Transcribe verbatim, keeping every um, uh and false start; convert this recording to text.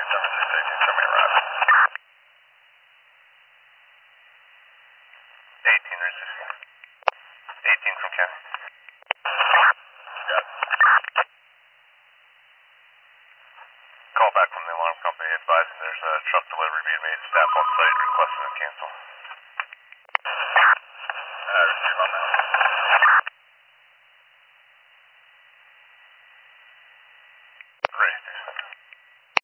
seven six eighteen, show me a route. eighteen, receive. eighteen from Ken. Got it. Call back from the alarm company advising there's a truck delivery being made. Staff on site requesting a cancel. I receive on that.